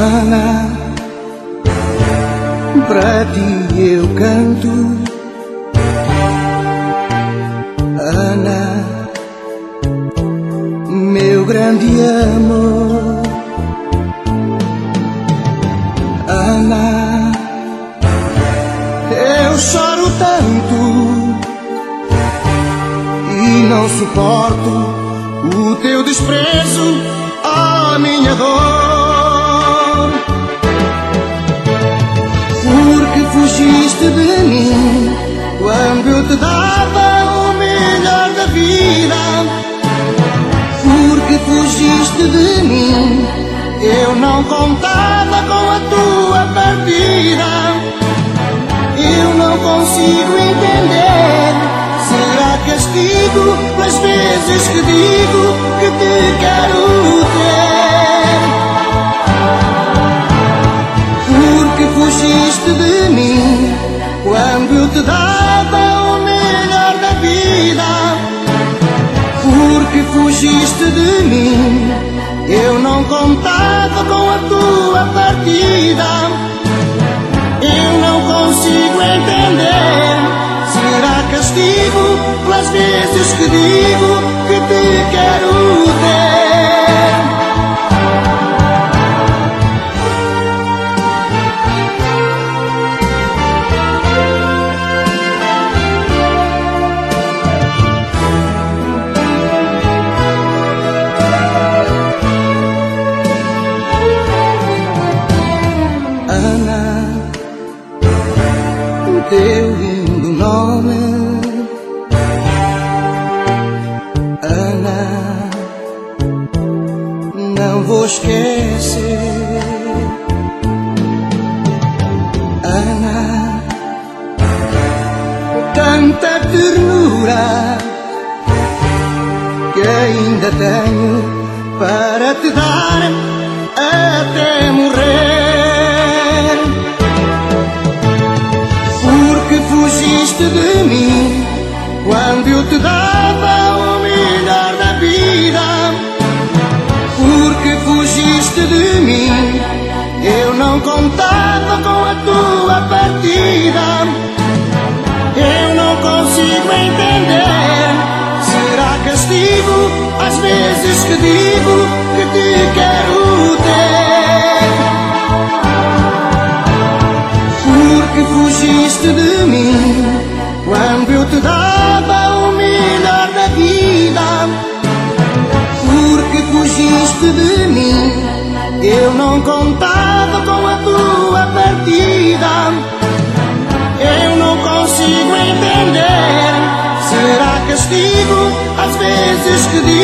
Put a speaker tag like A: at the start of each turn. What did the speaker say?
A: Ana, pra ti eu canto. Ana, meu grande amor. Ana, eu choro tanto e não suporto o teu desprezo, a minha dor. Porque fugiste de mim quando eu te dava o melhor da vida. Porque fugiste de mim, eu não contava com a tua partida. Eu não consigo entender. Será castigo pelas vezes que digo que te quero ter? Porque fugiste de mim quando eu te dava o melhor da vida. Porque fugiste de mim, eu não contava com a tua partida. Eu não consigo entender. Será castigo pelas vezes que digo que te quero ter? Ana, teu lindo nome. Ana, não vou esquecer. Ana, tanta ternura que ainda tenho para te dar até morrer. Porque fugiste de mim quando eu te dava o melhor da vida. Porque fugiste de mim, eu não contava com a tua partida. Eu não consigo entender. Será castigo às vezes que digo que te quero ter? Porque fugiste de mim quando eu te dava o melhor da vida. Porque fugiste de mim, eu não contava com a tua partida. Eu não consigo entender. Será castigo às vezes que digo